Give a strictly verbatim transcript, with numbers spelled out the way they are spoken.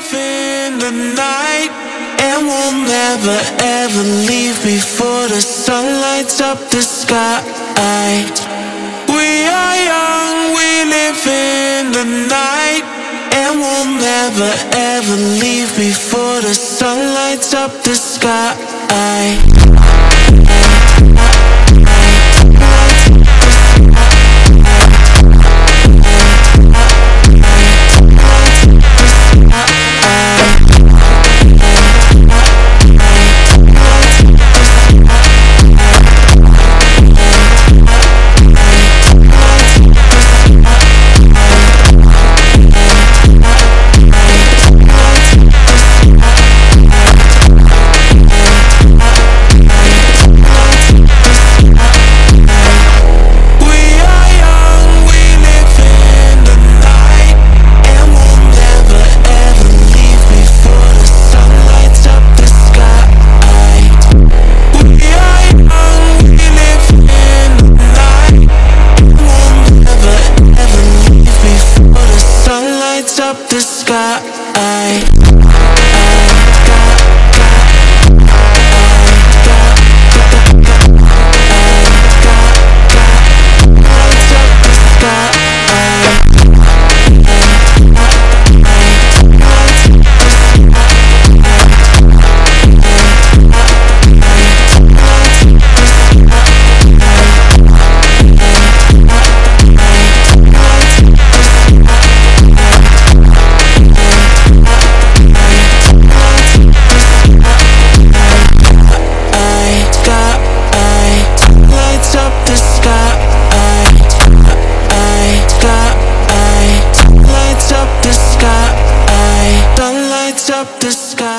live in the night, and we'll never ever leave before the sun lights up the sky. We are young, we live in the night, and we'll never ever leave before the sun lights up the sky. Up the sky. Up the sky.